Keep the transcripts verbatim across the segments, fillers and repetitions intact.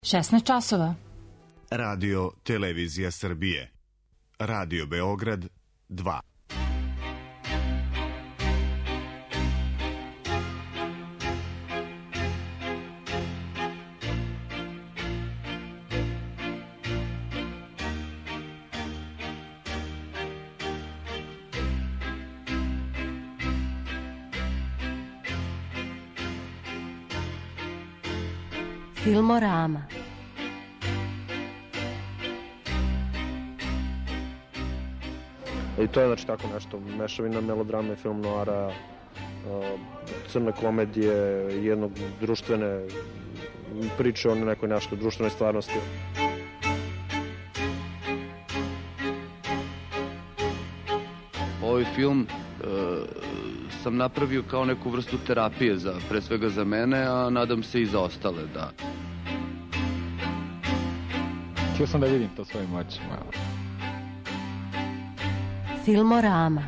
šesnaest časova. Radio Televizija Srbije. Radio Beograd dva. Filmorama. I to je znači tako nešto, mešavina melodrame, film noara, crne komedije, jednog društvene priče o nekoj našoj društvenoj stvarnosti. Ovaj film e, sam napravio kao neku vrstu terapije, za, pre svega za mene, a nadam se i za ostale, da. Htio sam da vidim to svojim očima. Filmorama.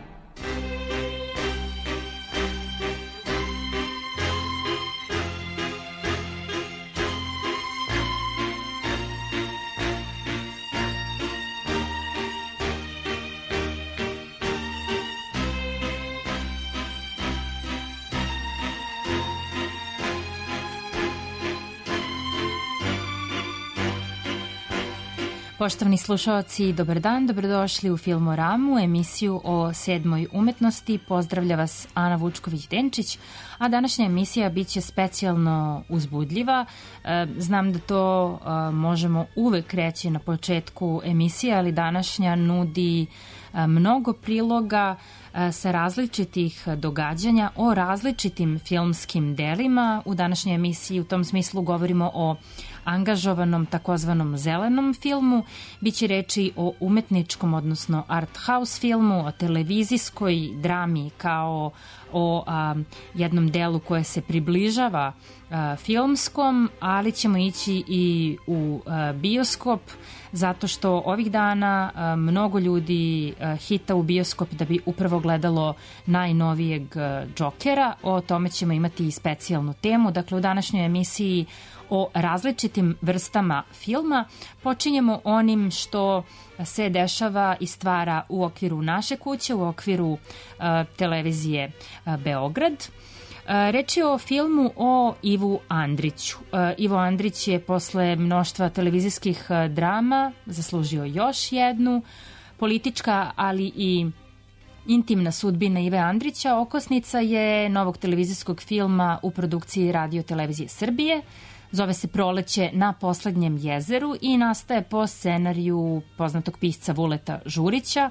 Poštovani slušaoci, dobar dan, dobrodošli u Filmoramu, emisiju o sedmoj umetnosti. Pozdravlja vas Ana Vučković-Denčić, a današnja emisija biće specijalno uzbudljiva. Znam da to možemo uvek reći na početku emisije, ali današnja nudi mnogo priloga sa različitih događanja o različitim filmskim delima. U današnjoj emisiji u tom smislu govorimo o angažovanom takozvanom zelenom filmu. Biće reči o umetničkom, odnosno art house filmu, o televizijskoj drami kao o a, jednom delu koje se približava a, filmskom, ali ćemo ići i u a, bioskop, zato što ovih dana a, mnogo ljudi a, hita u bioskop da bi upravo gledalo najnovijeg a, Džokera. O tome ćemo imati i specijalnu temu. Dakle, u današnjoj emisiji o različitim vrstama filma. Počinjemo onim što se dešava i stvara u okviru naše kuće, u okviru uh, televizije uh, Beograd. Uh, reč je o filmu o Ivu Andriću. Uh, Ivo Andrić je posle mnoštva televizijskih uh, drama zaslužio još jednu. Politička, ali i intimna sudbina Ive Andrića okosnica je novog televizijskog filma u produkciji Radio Televizije Srbije. Zove se Proleće na poslednjem jezeru i nastaje po scenariju poznatog pisca Vuleta Žurića,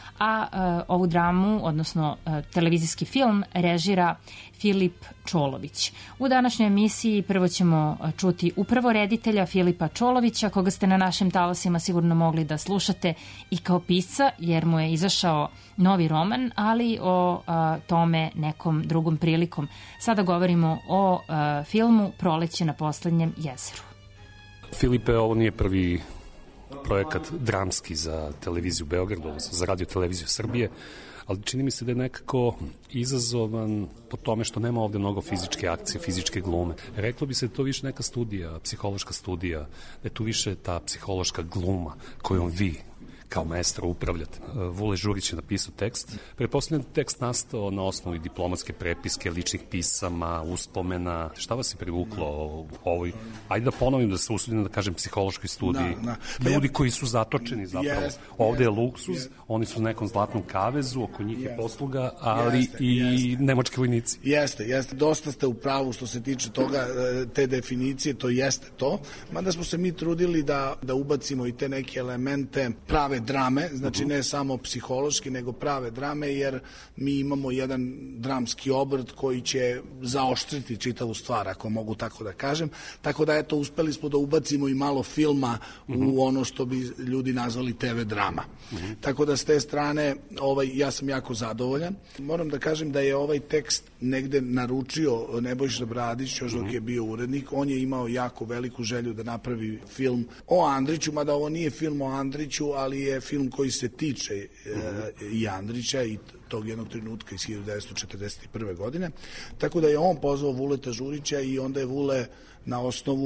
a e, ovu dramu, odnosno e, televizijski film, režira Filip Čolović. U današnjoj emisiji prvo ćemo čuti upravo reditelja Filipa Čolovića, koga ste na našim talasima sigurno mogli da slušate i kao pisca, jer mu je izašao novi roman, ali o a, tome nekom drugom prilikom. Sada govorimo o a, filmu Proleće na poslednjem jezeru. Filipe, ovo nije prvi projekat dramski za televiziju Beograd, za Radio Televiziju Srbije, ali čini mi se da je nekako izazovan po tome što nema ovde mnogo fizičke akcije, fizičke glume. Reklo bi se da je to više neka studija, psihološka studija, da je tu više ta psihološka gluma kojom vi kao maestro upravljate. Vule Žurić je napisao tekst. Pretpostavljam tekst nastao na osnovu diplomatske prepiske, ličnih pisama, uspomena. Šta vas je privuklo u ovoj, ajde da ponovim da se usudim da kažem, psihološkoj studiji? Da, da. Ljudi koji su zatočeni zapravo. Jest, ovde je luksuz, jest. Oni su u nekom zlatnom kavezu, oko njih jest. Je posluga, ali jeste, i jeste. Nemački vojnici. Jeste, jeste. Dosta ste u pravu što se tiče toga, te definicije, to jeste to. Mada smo se mi trudili da, da ubacimo i te neke elemente prave drame, znači ne samo psihološki, nego prave drame, jer mi imamo jedan dramski obrt koji će zaoštriti čitavu stvar, ako mogu tako da kažem. Tako da, eto, uspeli smo da ubacimo i malo filma u ono što bi ljudi nazvali te ve drama. Tako da, s te strane, ovaj, ja sam jako zadovoljan. Moram da kažem da je ovaj tekst negde naručio Nebojša Bradić, još dok je bio urednik. On je imao jako veliku želju da napravi film o Andriću, mada ovo nije film o Andriću, ali je film koji se tiče e, i Andrića i tog jednog trenutka iz hiljadu devetsto četrdeset prve godine. Tako da je on pozvao Vuleta Žurića i onda je Vule na osnovu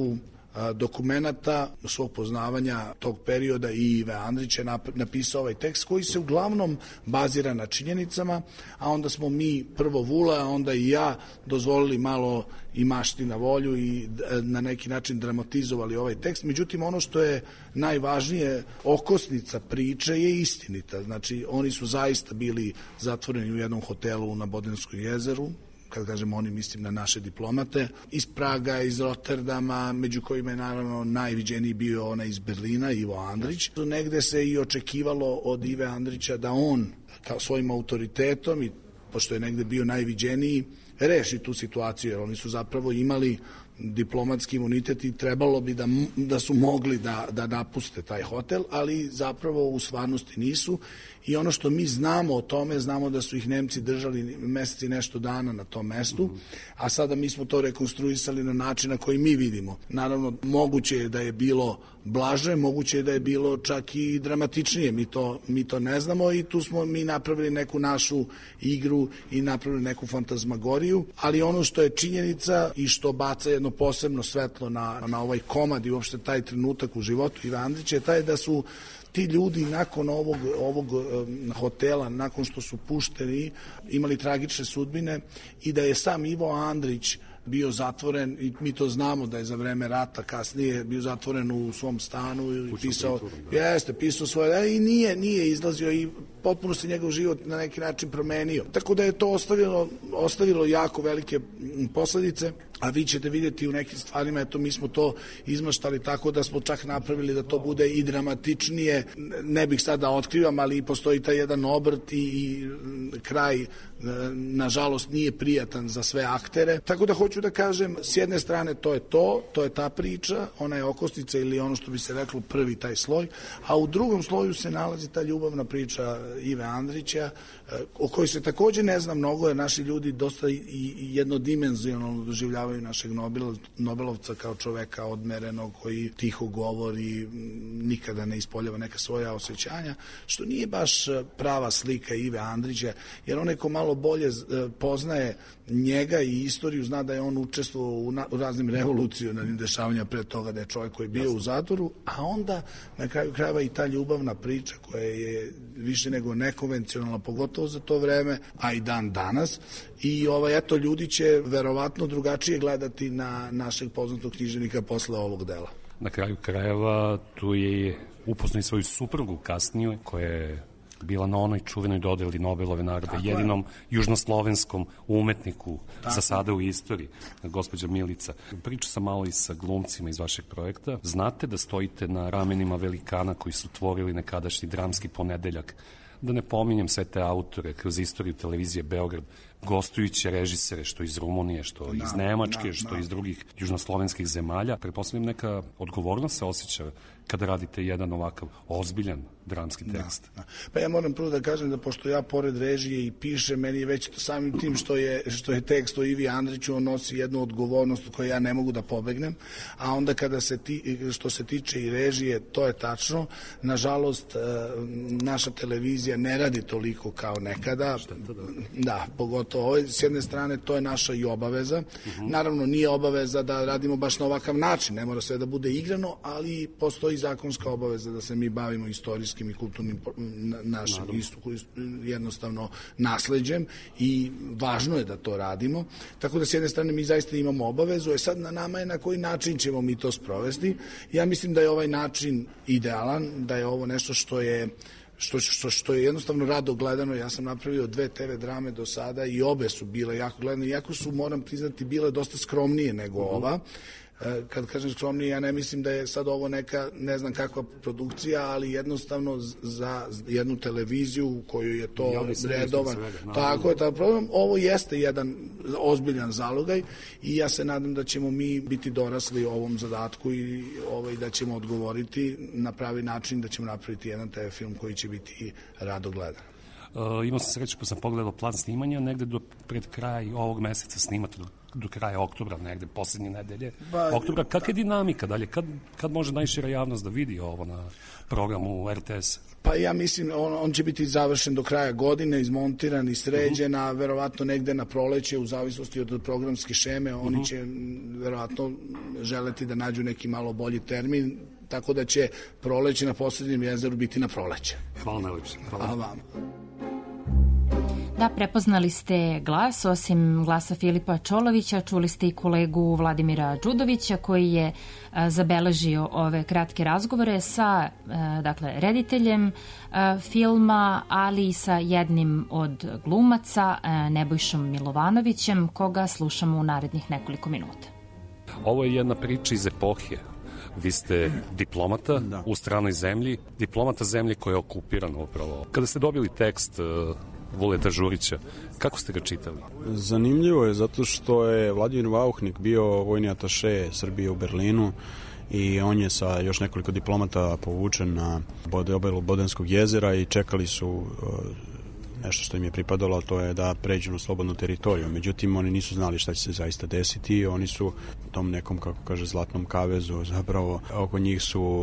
dokumenata svog poznavanja tog perioda i Ive Andrić je napisao ovaj tekst koji se uglavnom bazira na činjenicama, a onda smo mi prvo Vula, a onda i ja dozvolili malo i mašti na volju i na neki način dramatizovali ovaj tekst. Međutim, ono što je najvažnije, okosnica priče je istinita. Znači, oni su zaista bili zatvoreni u jednom hotelu na Bodenskom jezeru, kad kažem oni, mislim na naše diplomate, iz Praga, iz Rotterdama, među kojima je naravno najviđeniji bio onaj iz Berlina, Ivo Andrić. Negde se i očekivalo od Ive Andrića da on, kao svojim autoritetom, i pošto je negde bio najviđeniji, reši tu situaciju, jer oni su zapravo imali diplomatski imunitet i trebalo bi da, da su mogli da, da napuste taj hotel, ali zapravo u stvarnosti nisu. I ono što mi znamo o tome, znamo da su ih Nemci držali meseci nešto dana na tom mestu, a sada mi smo to rekonstruisali na način na koji mi vidimo. Naravno, moguće je da je bilo blaže, moguće je da je bilo čak i dramatičnije, mi to, mi to ne znamo i tu smo mi napravili neku našu igru i napravili neku fantazmagoriju, ali ono što je činjenica i što baca jedno posebno svetlo na, na ovaj komad i uopšte taj trenutak u životu Ive Andrića je taj da su ti ljudi nakon ovog, ovog um, hotela, nakon što su pušteni, imali tragične sudbine i da je sam Ivo Andrić bio zatvoren, i mi to znamo da je za vreme rata kasnije bio zatvoren u svom stanu i pisao, jeste, pisao svoje, i nije, nije izlazio i potpuno se njegov život na neki način promenio. Tako da je to ostavilo, ostavilo jako velike posledice, a vi ćete vidjeti u nekim stvarima, eto mi smo to izmaštali tako da smo čak napravili da to bude i dramatičnije, ne bih sad da otkrivam, ali postoji taj jedan obrt i, i kraj, nažalost, nije prijatan za sve aktere. Tako da hoću da kažem, s jedne strane to je to, to je ta priča, ona je okosnica ili ono što bi se reklo prvi taj sloj, a u drugom sloju se nalazi ta ljubavna priča Ive Andrića, o kojoj se takođe ne zna mnogo, jer naši ljudi dosta i jednodimenzionalno doživljavaju našeg Nobelovca kao čoveka odmerenog, koji tiho govori, nikada ne ispoljava neka svoja osjećanja, što nije baš prava slika Ive Andrića, jer onaj ko malo bolje poznaje njega i istoriju, zna da je on učestvovao u, u raznim revolucionarnim dešavanjima pre toga, da je čovjek koji je bio u zatvoru, a onda na kraju krajeva i ta ljubavna priča koja je više nego nekonvencionalna, pogotovo za to vreme, a i dan danas. I ovaj, eto, ljudi će verovatno drugačije gledati na našeg poznatog književnika posle ovog dela. Na kraju krajeva tu je upoznao i svoju suprugu kasniju, koja je bila na onoj čuvenoj dodeli Nobelove nagrade, tako jedinom je. Južnoslovenskom umetniku tako. Za sada u istoriji, gospođa Milica. Pričao sam malo i sa glumcima iz vašeg projekta. Znate da stojite na ramenima velikana koji su tvorili nekadašnji dramski ponedeljak. Da ne pominjem sve te autore kroz istoriju televizije Beograd, gostujuće režisere, što iz Rumunije, što iz Nemačke, što iz drugih južnoslovenskih zemalja. Pretpostavljam neka odgovornost se osjeća kada radite jedan ovakav ozbiljan dramski tekst. Da, da. Pa ja moram prvo da kažem da pošto ja pored režije i piše, meni je već samim tim što je, što je tekst o Ivi Andriću, on nosi jednu odgovornost koju ja ne mogu da pobegnem, a onda kada se ti, što se tiče i režije, to je tačno. Nažalost, naša televizija ne radi toliko kao nekada. Šteta, da. Da, pogotovo ovo. S jedne strane, to je naša i obaveza. Uh-huh. Naravno, nije obaveza da radimo baš na ovakav način, ne mora sve da bude igrano, ali postoji zakonska obaveza da se mi bavimo istorijskim i kulturnim našim istoku, jednostavno nasleđem, i važno je da to radimo. Tako da s jedne strane mi zaista imamo obavezu, je sad na nama je na koji način ćemo mi to sprovesti. Ja mislim da je ovaj način idealan, da je ovo nešto što je Što, što, što je jednostavno rado gledano. Ja sam napravio dve te ve drame do sada i obe su bile jako gledane, iako su, moram priznati, bile dosta skromnije nego uh-huh. ova. Kad kažem skromnije, ja ne mislim da je sad ovo neka, ne znam kakva produkcija, ali jednostavno za jednu televiziju u koju je to redovan. Tako je, taj problem. Ovo jeste jedan ozbiljan zalogaj i ja se nadam da ćemo mi biti dorasli ovom zadatku i ovaj, da ćemo odgovoriti na pravi način, da ćemo napraviti jedan te ve film koji će biti rado gledan. Uh, imao sam sreću pa sam pogledao plan snimanja, negde do pred kraj ovog meseca snimate do kraja oktobra, negde, poslednje nedelje ba, oktobra. Kakva je dinamika dalje? Kad, kad može najšira javnost da vidi ovo na programu R T S? Pa ja mislim, on, on će biti završen do kraja godine, izmontiran i sređen, a verovatno negde na proleće, u zavisnosti od programske šeme, oni uh -huh. će verovatno želeti da nađu neki malo bolji termin, tako da će proleće na Poslednjem jezeru biti na proleće. Hvala najlepše. Hvala. Hvala vam. Da, prepoznali ste glas, osim glasa Filipa Čolovića, čuli ste i kolegu Vladimira Đudovića koji je a, zabeležio ove kratke razgovore sa a, dakle, rediteljem a, filma, ali i sa jednim od glumaca, a, Nebojšom Milovanovićem, koga slušamo u narednih nekoliko minuta. Ovo je jedna priča iz epohe. Vi ste diplomata da. u stranoj zemlji, diplomata zemlje koja je okupirana upravo. Kada ste dobili tekst uh, Vuleta Žurića, kako ste ga čitali? Zanimljivo je zato što je Vladimir Vauhnik bio vojni ataše Srbije u Berlinu i on je sa još nekoliko diplomata povučen na obelu Bodenskog jezera i čekali su uh, nešto što im je pripadalo, a to je da pređu na slobodnu teritoriju. Međutim, oni nisu znali šta će se zaista desiti. Oni su u tom nekom, kako kaže, zlatnom kavezu, zapravo oko njih su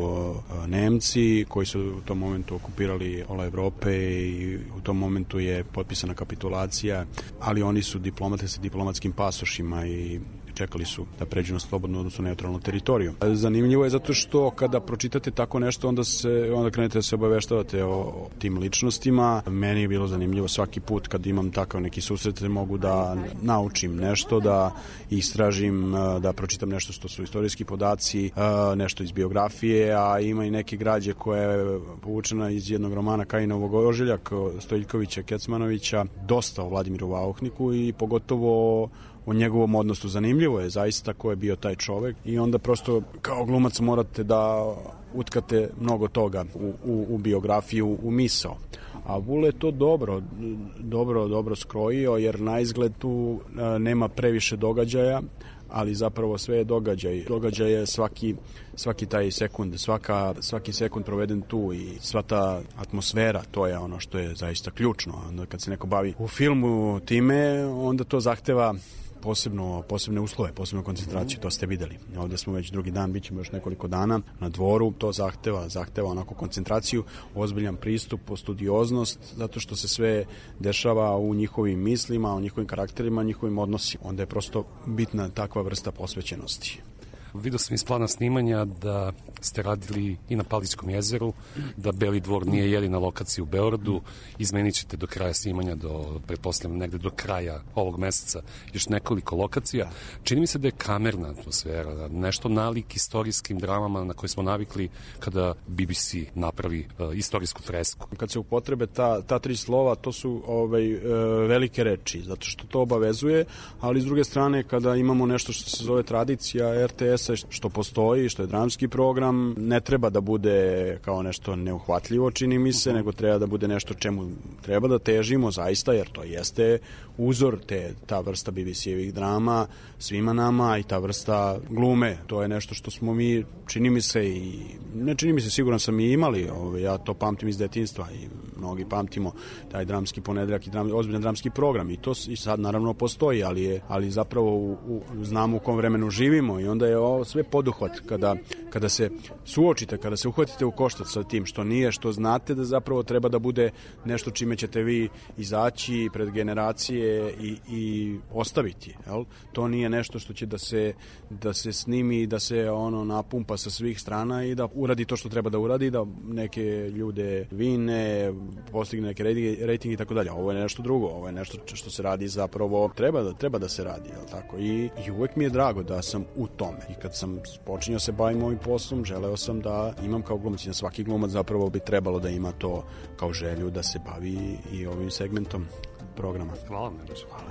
Nemci koji su u tom momentu okupirali pola Evrope i u tom momentu je potpisana kapitulacija, ali oni su diplomate sa diplomatskim pasošima i čekali su da pređu na slobodnu, odnosno neutralnu teritoriju. Zanimljivo je zato što kada pročitate tako nešto, onda se onda krenete da se obaveštavate o, o tim ličnostima. Meni je bilo zanimljivo svaki put kad imam takav neki susret, mogu da naučim nešto, da istražim, da pročitam nešto što su istorijski podaci, nešto iz biografije, a ima i neke građe koja je povučena iz jednog romana Kajinovog ožiljak Stojiljkovića Kecmanovića, dosta o Vladimiru Vauhniku i pogotovo o njegovom odnosu. Zanimljivo je zaista ko je bio taj čovek i onda prosto kao glumac morate da utkate mnogo toga u, u, u biografiju, u misao. A Vule to dobro, dobro, dobro skrojio, jer na izgled tu nema previše događaja, ali zapravo sve je događaj. Događaj je svaki, svaki taj sekund, svaka, svaki sekund proveden tu i sva ta atmosfera, to je ono što je zaista ključno. Onda kad se neko bavi u filmu time, onda to zahteva posebno, posebne uslove, posebnu koncentraciju, to ste videli. Ovde smo već drugi dan, bit ćemo još nekoliko dana na dvoru, to zahteva, zahteva onako koncentraciju, ozbiljan pristup, studioznost, zato što se sve dešava u njihovim mislima, u njihovim karakterima, njihovim odnosima. Onda je prosto bitna takva vrsta posvećenosti. Vidio sam iz plana snimanja da ste radili i na Palićkom jezeru, da Beli dvor nije jedina lokacija u Beogradu, izmenit ćete do kraja snimanja, do, pretpostavljam negde do kraja ovog meseca, još nekoliko lokacija. Čini mi se da je kamerna atmosfera, nešto nalik istorijskim dramama na koje smo navikli kada B B C napravi uh, istorijsku fresku. Kad se upotrebe ta, ta tri slova, to su ovaj, e, velike reči, zato što to obavezuje, ali s druge strane, kada imamo nešto što se zove tradicija R T S, što postoji, što je dramski program, ne treba da bude kao nešto neuhvatljivo, čini mi se, nego treba da bude nešto čemu treba da težimo zaista, jer to jeste uzor te, ta vrsta B B C-evih drama svima nama i ta vrsta glume. To je nešto što smo mi, čini mi se, i ne čini mi se, siguran sam i imali, ovaj, ja to pamtim iz detinjstva i mnogi pamtimo taj dramski ponedeljak i dram, ozbiljan dramski program i to i sad naravno postoji, ali je ali zapravo u, u, znamo u kom vremenu živimo i onda je ovo sve poduhvat kada, kada se suočite, kada se uhvatite u koštac sa tim što nije, što znate da zapravo treba da bude nešto čime ćete vi izaći pred generacije i, i ostaviti. Jel? To nije nešto što će da se, da se snimi i da se ono napumpa sa svih strana i da uradi to što treba da uradi, da neke ljude vine, postigne neke rejtinge i tako dalje. Ovo je nešto drugo, ovo je nešto što se radi zapravo, treba da, treba da se radi. Jel tako? I, I uvek mi je drago da sam u tome. I kad sam počinjao se bavim ovim poslom, želeo sam da imam kao glumac i na svaki glumac zapravo bi trebalo da ima to kao želju da se bavi i ovim segmentom programa. Hvala vam, Nebojša. Hvala.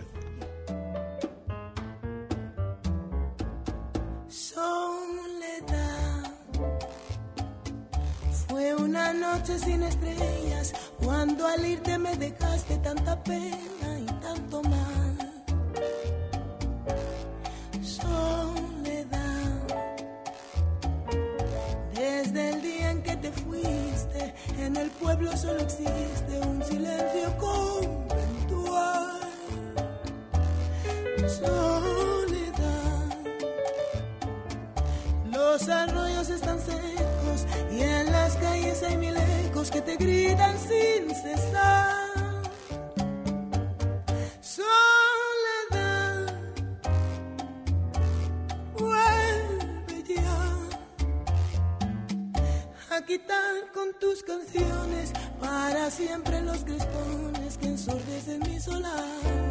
Soledad fue una noche sin estrellas cuando al irte me dejaste tanta pena y tanto mal. Soledad, desde el día en que te fuiste, en el pueblo solo existe un silencio conventual. Soledad, los arroyos están secos y en las calles hay mil ecos que te gritan sin cesar. Soledad, vuelve ya a quitar con tus canciones para siempre los crispones que ensordecen mi solar.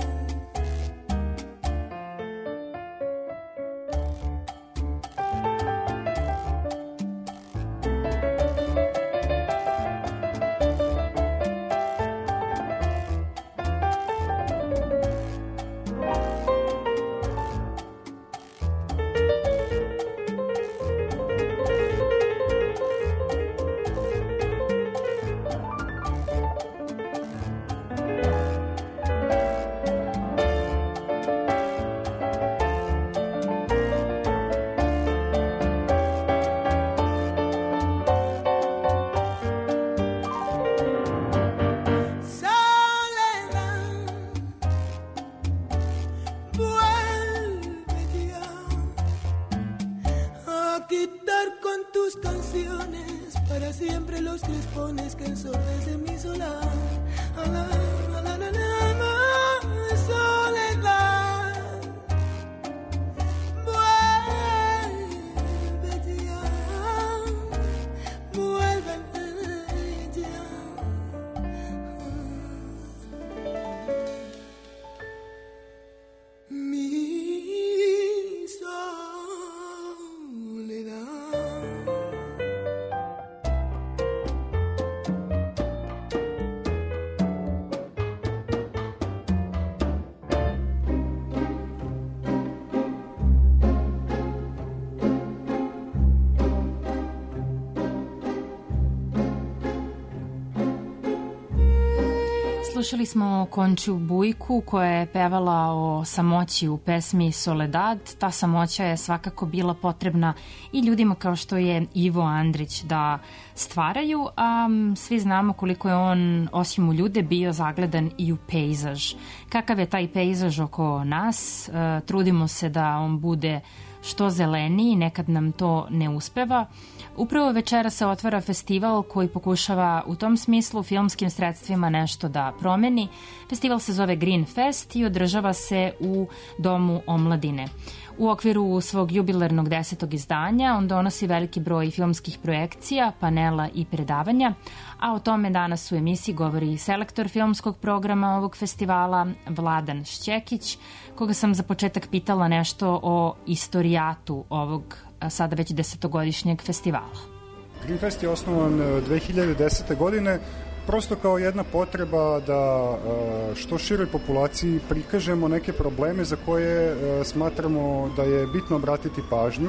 Slušali smo Končiju Bujku koja je pevala o samoći u pesmi Soledad. Ta samoća je svakako bila potrebna i ljudima kao što je Ivo Andrić da stvaraju, a svi znamo koliko je on osim u ljude bio zagledan i u pejzaž. Kakav je taj pejzaž oko nas? Trudimo se da on bude što zeleniji, nekad nam to ne uspeva. Upravo večera se otvara festival koji pokušava u tom smislu filmskim sredstvima nešto da promeni. Festival se zove Green Fest i održava se u Domu omladine. U okviru svog jubilarnog desetog izdanja on donosi veliki broj filmskih projekcija, panela i predavanja, a o tome danas u emisiji govori selektor filmskog programa ovog festivala Vladan Šćekić, koga sam za početak pitala nešto o istorijatu ovog sada već desetogodišnjeg festivala. Green Fest je osnovan dve hiljade desete. godine prosto kao jedna potreba da što široj populaciji prikažemo neke probleme za koje smatramo da je bitno obratiti pažnju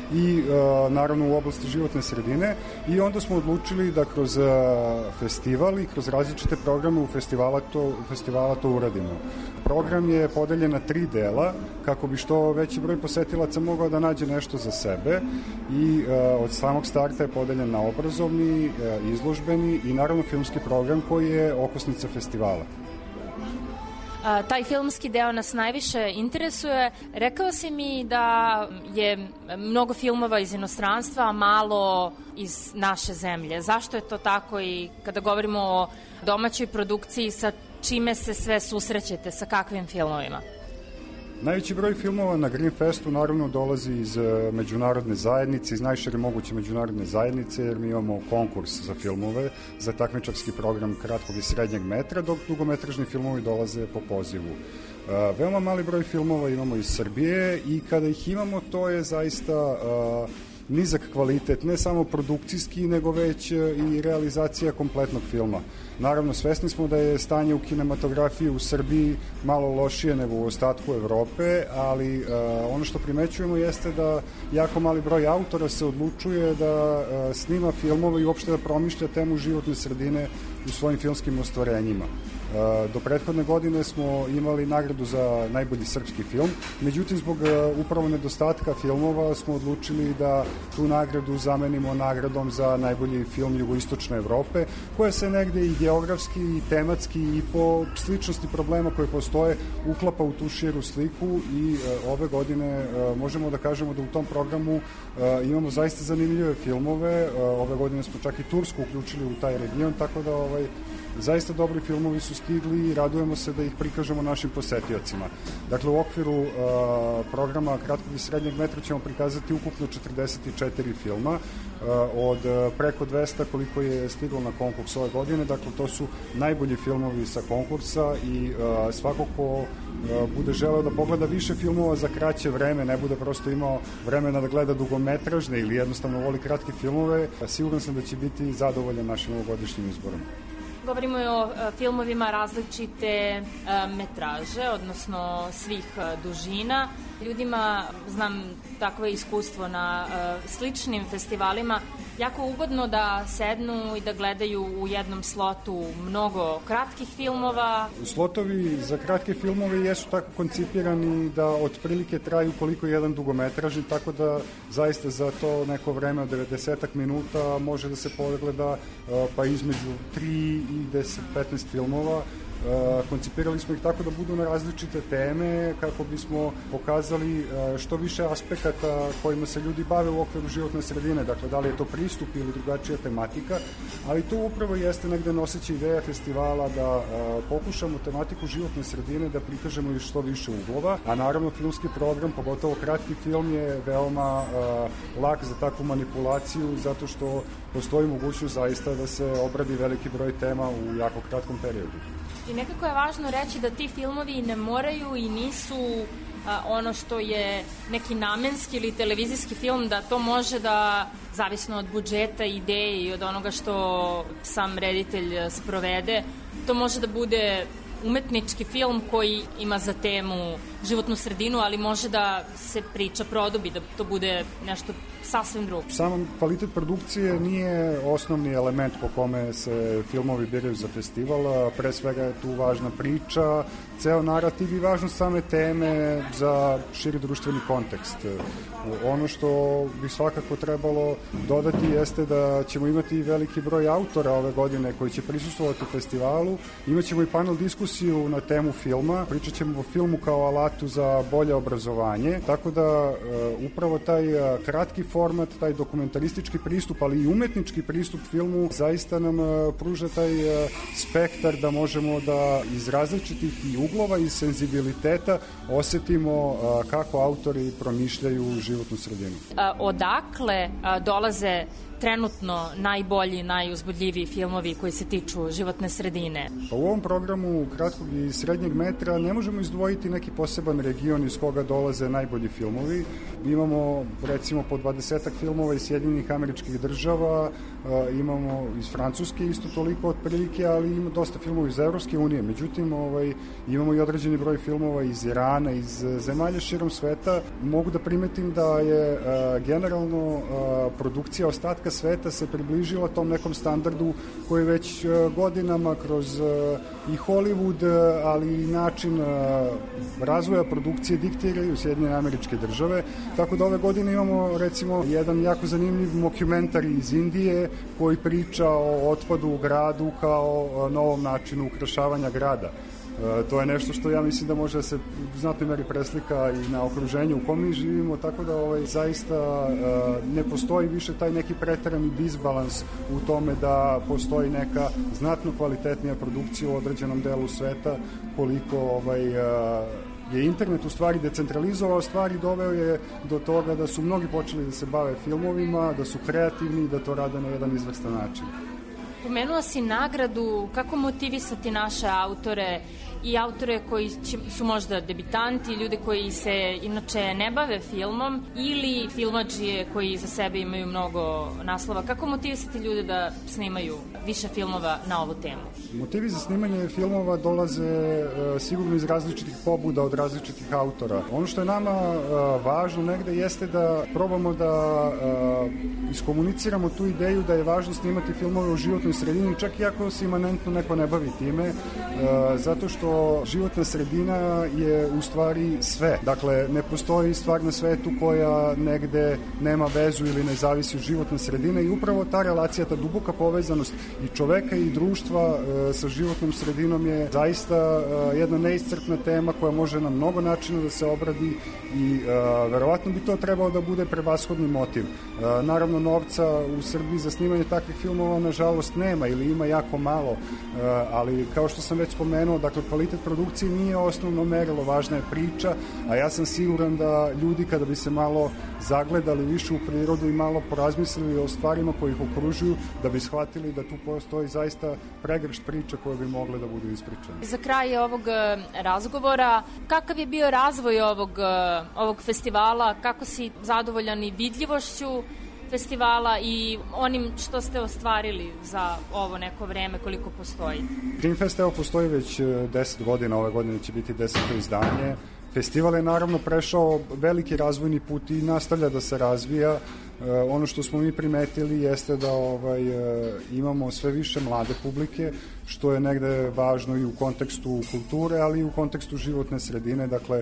i naravno u oblasti životne sredine, i onda smo odlučili da kroz festival i kroz različite programe u festivala to, festivala to uradimo. Program je podeljen na tri dela kako bi što veći broj posetilaca mogao da nađe nešto za sebe i od samog starta je podeljen na obrazovni, izložbeni i naravno filmski program koji je okosnica festivala. A, taj filmski deo nas najviše interesuje. Rekao si mi da je mnogo filmova iz inostranstva, a malo iz naše zemlje. Zašto je to tako i kada govorimo o domaćoj produkciji, sa čime se sve susrećete, sa kakvim filmovima? Najveći broj filmova na Green Festu naravno dolazi iz međunarodne zajednice, iz najšire moguće međunarodne zajednice, jer mi imamo konkurs za filmove, za takmičarski program kratkog i srednjeg metra, dok dugometražni filmovi dolaze po pozivu. Uh, veoma mali broj filmova imamo iz Srbije i kada ih imamo to je zaista uh, nizak kvalitet, ne samo produkcijski, nego već i realizacija kompletnog filma. Naravno, svesni smo da je stanje u kinematografiji u Srbiji malo lošije nego u ostatku Evrope, ali uh, ono što primećujemo jeste da jako mali broj autora se odlučuje da uh, snima filmove i uopšte da promišlja temu životne sredine u svojim filmskim ostvarenjima. Do prethodne godine smo imali nagradu za najbolji srpski film, međutim zbog upravo nedostatka filmova smo odlučili da tu nagradu zamenimo nagradom za najbolji film jugoistočne Evrope, koja se negde i geografski i tematski i po sličnosti problema koje postoje uklapa u tu širu sliku i ove godine možemo da kažemo da u tom programu imamo zaista zanimljive filmove. Ove godine smo čak i Tursku uključili u taj region, tako da ovaj, zaista dobri filmovi su stigli i radujemo se da ih prikažemo našim posetiocima. Dakle, u okviru uh, programa kratkog i srednjeg metra ćemo prikazati ukupno četrdeset četiri filma uh, od uh, preko dvesta koliko je stiglo na konkurs ove godine. Dakle, to su najbolji filmovi sa konkursa i uh, svako ko uh, bude želeo da pogleda više filmova za kraće vreme, ne bude prosto imao vremena da gleda dugometražne ili jednostavno voli kratke filmove, siguran sam da će biti zadovoljan našim ovogodišnjim izborom. Govorimo o filmovima različite metraže, odnosno svih dužina. Ljudima, znam, takvo je iskustvo na sličnim festivalima, jako ugodno da sednu i da gledaju u jednom slotu mnogo kratkih filmova. Slotovi za kratke filmove jesu tako koncipirani da otprilike traju koliko je jedan dugometražni, tako da zaista za to neko vreme od devedeset minuta može da se pogleda pa između tri i deset do petnaest filmova. Koncipirali smo ih tako da budu na različite teme kako bismo pokazali što više aspekata kojima se ljudi bave u okviru životne sredine, dakle da li je to pristup ili drugačija tematika, ali to upravo jeste negde noseća ideja festivala da pokušamo tematiku životne sredine da prikažemo i što više uglova, a naravno filmski program, pogotovo kratki film, je veoma lak za takvu manipulaciju zato što postoji mogućnost zaista da se obradi veliki broj tema u jako kratkom periodu. I nekako je važno reći da ti filmovi ne moraju i nisu a, ono što je neki namenski ili televizijski film, da to može da, zavisno od budžeta, ideje i od onoga što sam reditelj sprovede, to može da bude umetnički film koji ima za temu životnu sredinu, ali može da se priča produbi, da to bude nešto sasvim drugo. Sam kvalitet produkcije nije osnovni element po kome se filmovi biraju za festival, pre svega je tu važna priča, ceo narativ i važnost same teme za širi društveni kontekst. Ono što bi svakako trebalo dodati jeste da ćemo imati veliki broj autora ove godine koji će prisustvovati festivalu. Imaćemo i panel diskusiju na temu filma, pričat ćemo o filmu kao alatu za bolje obrazovanje, tako da upravo taj kratki format, taj dokumentaristički pristup, ali i umetnički pristup filmu zaista nam pruža taj spektar da možemo da iz različitih i uglova i senzibiliteta osetimo kako autori promišljaju životnu sredinu. Odakle dolaze trenutno najbolji, najuzbudljiviji filmovi koji se tiču životne sredine? Pa u ovom programu kratkog i srednjeg metra ne možemo izdvojiti neki poseban region iz koga dolaze najbolji filmovi. Imamo recimo po dvadesetak filmova iz Sjedinjenih Američkih Država, imamo iz Francuske isto toliko otprilike, ali ima dosta filmova iz Evropske unije. Međutim, ovaj, imamo i određeni broj filmova iz Irana, iz zemalja širom sveta. Mogu da primetim da je a, generalno a, produkcija ostatka sveta se približila tom nekom standardu koji već a, godinama kroz a, i Hollywood, a, ali i način a, razvoja produkcije diktiraju Sjedinjene Američke Države. Tako da ove godine imamo recimo jedan jako zanimljiv mockumentary iz Indije koji priča o otpadu u gradu kao novom načinu ukrašavanja grada. E, to je nešto što ja mislim da može da se u znatnoj meri preslika i na okruženju u kom mi živimo, tako da ovaj, zaista e, ne postoji više taj neki preterani disbalans u tome da postoji neka znatno kvalitetnija produkcija u određenom delu sveta, koliko ovaj, e, je internet u stvari decentralizovao stvari, doveo je do toga da su mnogi počeli da se bave filmovima, da su kreativni i da to rade na jedan izvrstan način. Pomenula si nagradu, kako motivisati naše autore i autore koji će, su možda debitanti, ljude koji se inače ne bave filmom ili filmadžije koji za sebe imaju mnogo naslova. Kako motivisati ljude da snimaju više filmova na ovu temu? Motivi za snimanje filmova dolaze e, sigurno iz različitih pobuda od različitih autora. Ono što je nama e, važno negde jeste da probamo da e, iskomuniciramo tu ideju da je važno snimati filmove u životnoj sredini, čak i ako se imanentno neko ne bavi time, e, zato što životna sredina je u stvari sve. Dakle, ne postoji stvar na svetu koja negde nema vezu ili ne zavisi od životne sredine i upravo ta relacija, ta duboka povezanost i čoveka i društva e, sa životnom sredinom je zaista e, jedna neiscrpna tema koja može na mnogo načina da se obradi i e, verovatno bi to trebao da bude prevashodni motiv. E, naravno, novca u Srbiji za snimanje takvih filmova nažalost nema ili ima jako malo, e, ali kao što sam već spomenuo, dakle, kvalitet produkcije nije osnovno merilo, važna je priča, a ja sam siguran da ljudi kada bi se malo zagledali više u prirodu i malo porazmislili o stvarima koji ih okružuju, da bi shvatili da tu postoji zaista pregršt priča koje bi mogle da budu ispričane. Za kraj ovog razgovora, kakav je bio razvoj ovog, ovog festivala, kako si zadovoljan i vidljivošću festivala i onim što ste ostvarili za ovo neko vreme koliko postoji? Greenfest evo postoji već deset godina, ove godine će biti deseto izdanje. Festival je naravno prešao veliki razvojni put i nastavlja da se razvija. E, ono što smo mi primetili jeste da ovaj, e, imamo sve više mlade publike, što je negde važno i u kontekstu kulture, ali i u kontekstu životne sredine. Dakle, e,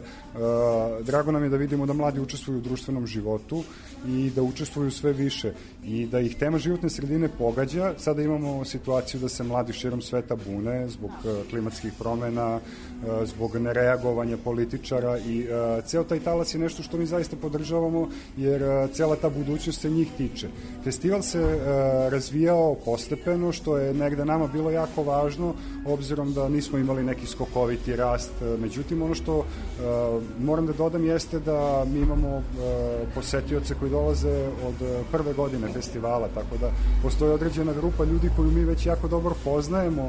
drago nam je da vidimo da mladi učestvuju u društvenom životu i da učestvuju sve više i da ih tema životne sredine pogađa. Sada imamo situaciju da se mladi širom sveta bune zbog klimatskih promena, zbog nereagovanja političara i uh, ceo taj talas je nešto što mi zaista podržavamo, jer uh, cela ta budućnost se njih tiče. Festival se uh, razvijao postepeno, što je negde nama bilo jako važno, obzirom da nismo imali neki skokoviti rast. Međutim, ono što uh, moram da dodam jeste da mi imamo uh, posetioce koji dolaze od prve godine festivala, tako da postoji određena grupa ljudi koju mi već jako dobro poznajemo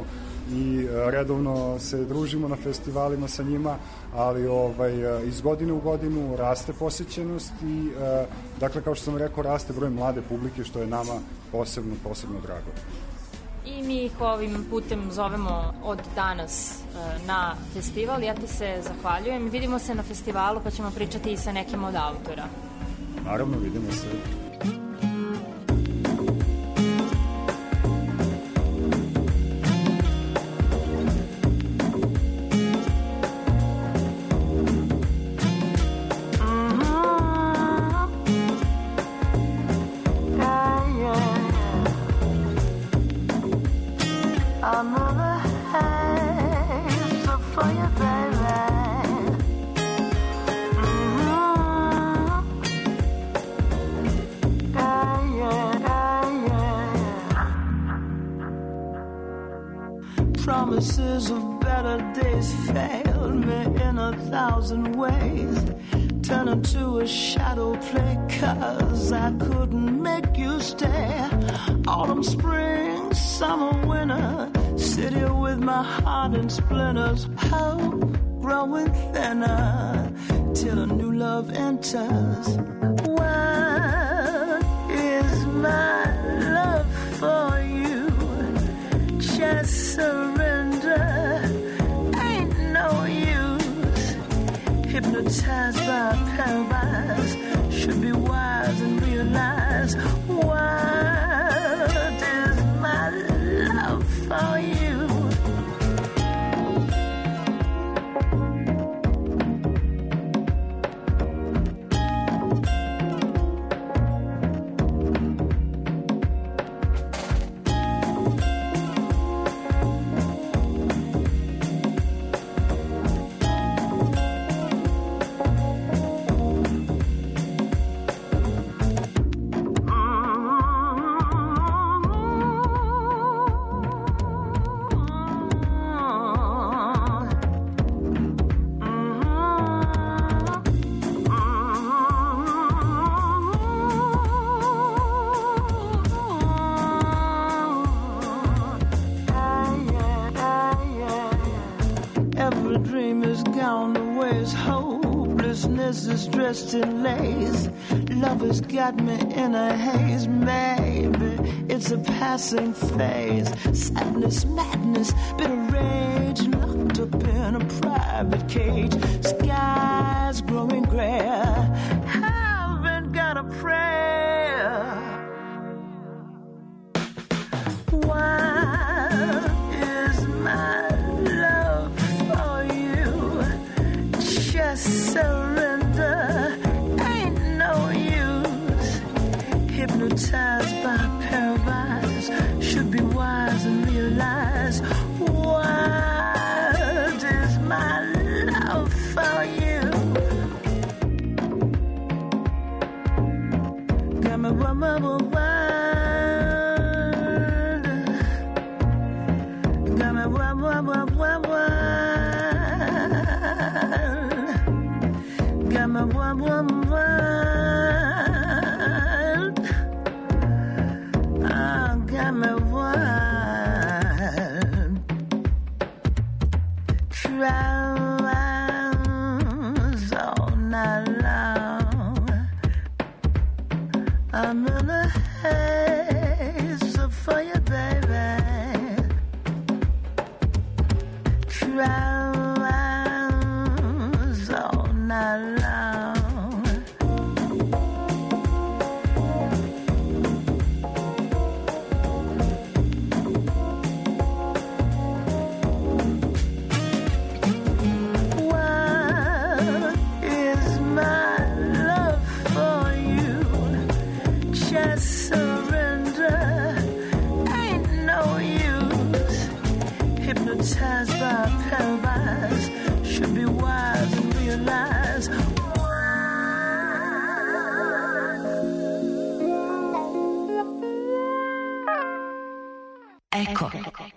i redovno se družimo na festivalima sa njima, ali ovaj, iz godine u godinu raste posećenost i, dakle, kao što sam rekao, raste broj mlade publike, što je nama posebno, posebno drago. I mi ih ovim putem zovemo od danas na festival. Ja ti se zahvaljujem. Vidimo se na festivalu pa ćemo pričati i sa nekim od autora. Naravno, vidimo se. Promises of better days failed me in a thousand ways, turn into a shadow play, cause I couldn't make you stay. Autumn, spring, summer, winter, sit here with my heart in splinters, hope growing thinner, till a new love enters. What is my love for you? Just surrender, ain't no use. Hypnotized by paralyze, should be wise and realize what is my love for you. roses dressed in lace. Love has got me in a haze. Maybe it's a passing phase. Sadness, madness, bitter rage, locked up in a private cage. Skies growing grayer, haven't got a prayer. Why is my love for you? Just surrender, ain't no use. Hypnotized by paralyzed, should be wise and realize. What is my love for you? Got me wild, wild, wild. Got me wild, wild, wild, wild, wild. Got me wild, wild, wild. Oh, got me wild. Tries all night long. I'm in a haze for you, baby. Tries all night long. What is my love for you? Just surrender, ain't no use. Hypnotized by paralyzed, should be wise and realize. Eko.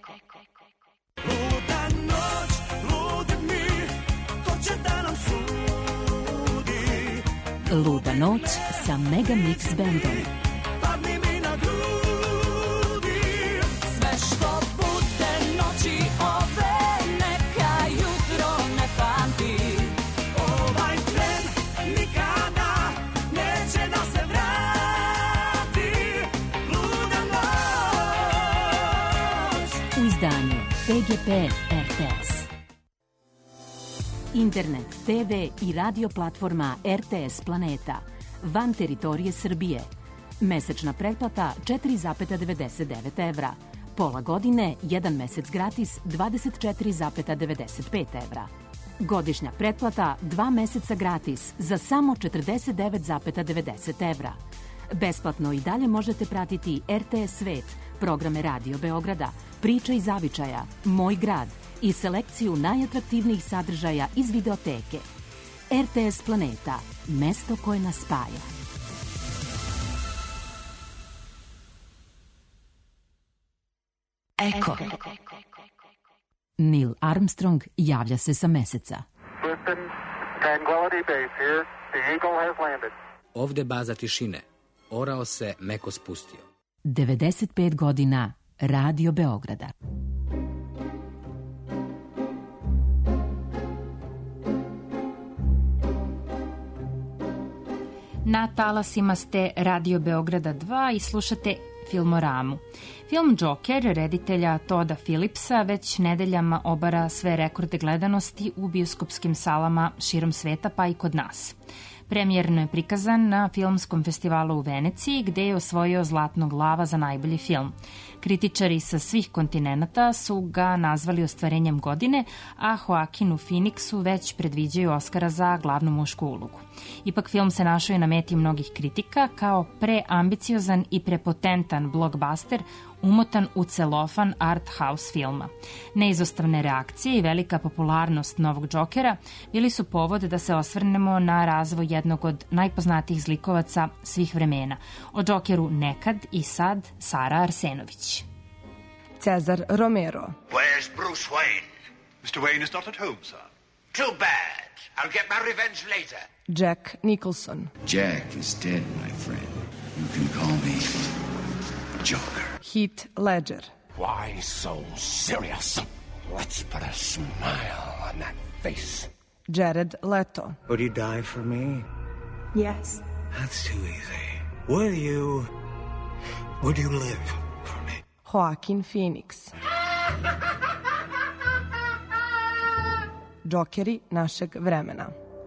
Luda noć, ludi mi, ko će da nam sudi? Luda noć sa Mega Mix Bandom. Padni mi na grudi. Sve što bude noći ove, neka jutro ne pamti. Ovaj tren nikada neće da se vrati. Luda noć. U izdanju P G P R T S. Internet, te ve i radio platforma R T S Planeta. Van teritorije Srbije. Mesečna pretplata četiri zarez devedeset devet evra. Pola godine, jedan mesec gratis dvadeset četiri zarez devedeset pet evra. Godišnja pretplata dva meseca gratis za samo četrdeset devet zarez devedeset evra. Besplatno i dalje možete pratiti R T S Svet, programe Radio Beograda, Priče iz zavičaja, Moj grad i selekciju najatraktivnijih sadržaja iz videoteke. R T S Planeta, mesto koje nas spaja. Eko. Neil Armstrong javlja se sa Meseca. Listen, Tranquility Base here. The Eagle has landed. Ovde baza tišine. Orao se meko spustio. devedeset pet godina Radio Beograda. Na talasima ste Radio Beograda dva i slušate Filmoramu. Film Joker reditelja Todda Phillipsa već nedeljama obara sve rekorde gledanosti u bioskopskim salama širom sveta, pa i kod nas. Premijerno je prikazan na Filmskom festivalu u Veneciji, gde je osvojio Zlatnog lava za najbolji film. Kritičari sa svih kontinenata su ga nazvali ostvarenjem godine, a Joaquinu Phoenixu već predviđaju Oskara za glavnu mušku ulogu. Ipak film se našao i na meti mnogih kritika kao preambiciozan i prepotentan blockbuster umotan u celofan art house filma. Neizostavne reakcije i velika popularnost novog Jokera bili su povod da se osvrnemo na razvoj jednog od najpoznatijih zlikovaca svih vremena. O Jokeru nekad i sad Sara Arsenović. Cezar Romero. Where's Bruce Wayne? Mister Wayne is not at home, sir. Too bad. I'll get my revenge later. Jack Nicholson. Jack is dead, my friend. You can call me Joker. Heath Ledger. Why so serious? Let's put a smile on that face. Jared Leto. Would you die for me? Yes. That's too easy. Will you... Would you live for me? Joaquin Phoenix. Džokeri našeg vremena.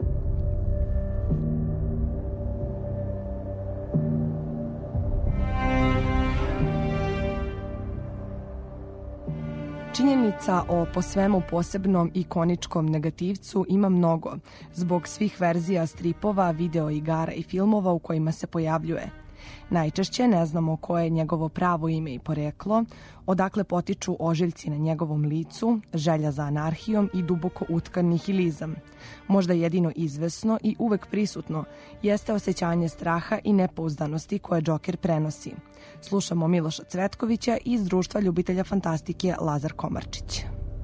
Činjenica o po svemu posebnom ikoničkom negativcu ima mnogo, zbog svih verzija stripova, videoigara i filmova u kojima se pojavljuje. Najčešće ne znamo koje je njegovo pravo ime i poreklo, odakle potiču ožiljci na njegovom licu, želja za anarhijom i duboko utkan nihilizam. Možda jedino izvesno i uvek prisutno jeste osjećanje straha i nepouzdanosti koje Džoker prenosi. Slušamo Miloša Cvetkovića iz Društva ljubitelja fantastike Lazar Komarčić.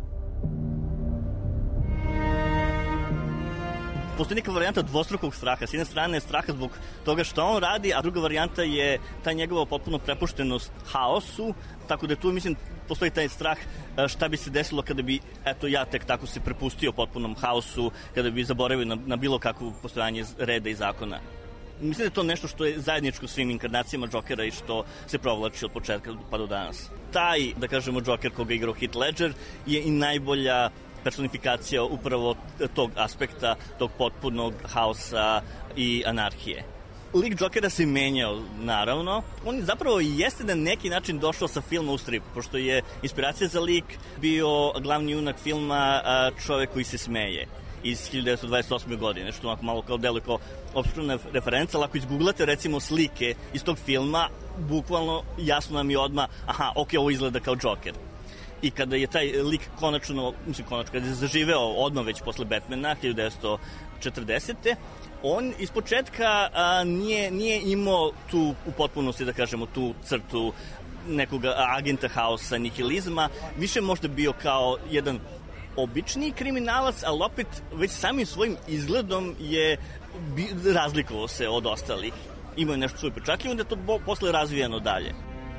Postoji neka varijanta dvostrukog straha. S jedne strane je straha zbog toga što on radi, a druga varijanta je ta njegova potpuno prepuštenost haosu, tako da tu, mislim, postoji taj strah šta bi se desilo kada bi, eto, ja tek tako se prepustio potpunom haosu, kada bi zaboravio na, na bilo kakvo postojanje reda i zakona. Mislim da je to nešto što je zajedničko svim inkarnacijama Džokera i što se provlači od početka pa do danas. Taj, da kažemo, Džoker koga igrao Heath Ledger je i najbolja personifikacija upravo tog aspekta, tog potpunog haosa i anarhije. Lik Džokera se menjao, naravno. On zapravo jeste na neki način došao sa filma u strip, pošto je inspiracija za lik bio glavni junak filma Čovek koji se smeje iz hiljadu devetsto dvadeset osme. godine, što onako malo kao deluje kao opštruna referenca, ali ako izgooglate recimo slike iz tog filma, bukvalno jasno nam je odmah, aha, ok, ovo izgleda kao Džoker. I kada je taj lik konačno, mislim konačno, kada je zaživeo odmah već posle Batmana, hiljadu devetsto četrdesete. on iz početka a, nije, nije imao tu u potpunosti, da kažemo, tu crtu nekog agenta haosa, nihilizma, više možda bio kao jedan obični kriminalac, ali opet već samim svojim izgledom je razlikovao se od ostalih. Imao je nešto svoje pečatljivo, onda je to bo, posle razvijano dalje.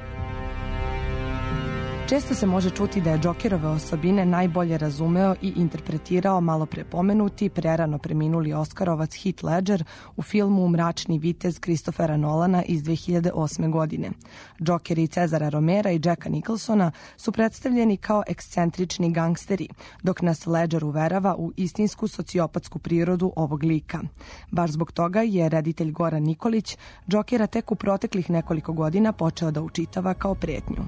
Često se može čuti da je Džokerove osobine najbolje razumeo i interpretirao malo pre pomenuti, prerano preminuli Oskarovac Heath Ledger u filmu Mračni vitez Christophera Nolana iz dve hiljade osme. godine. Džokeri Cezara Romera i Jacka Nicholsona su predstavljeni kao ekscentrični gangsteri, dok nas Ledger uverava u istinsku sociopatsku prirodu ovog lika. Baš zbog toga je reditelj Goran Nikolić Džokera tek u proteklih nekoliko godina počeo da učitava kao pretnju.